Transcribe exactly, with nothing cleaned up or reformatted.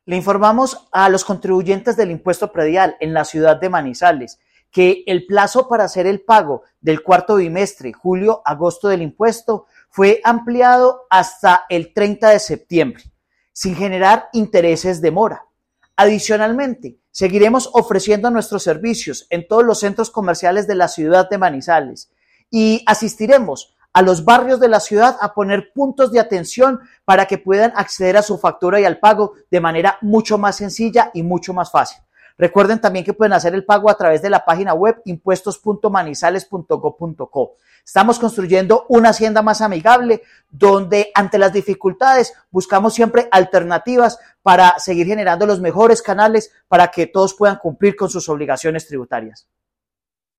Le informamos a los contribuyentes del impuesto predial en la ciudad de Manizales que el plazo para hacer el pago del cuarto bimestre, julio-agosto del impuesto, fue ampliado hasta el treinta de septiembre, sin generar intereses de mora. Adicionalmente, seguiremos ofreciendo nuestros servicios en todos los centros comerciales de la ciudad de Manizales y asistiremos a los barrios de la ciudad a poner puntos de atención para que puedan acceder a su factura y al pago de manera mucho más sencilla y mucho más fácil. Recuerden también que pueden hacer el pago a través de la página web impuestos punto manizales punto gob punto co. Estamos construyendo una hacienda más amigable donde ante las dificultades buscamos siempre alternativas para seguir generando los mejores canales para que todos puedan cumplir con sus obligaciones tributarias.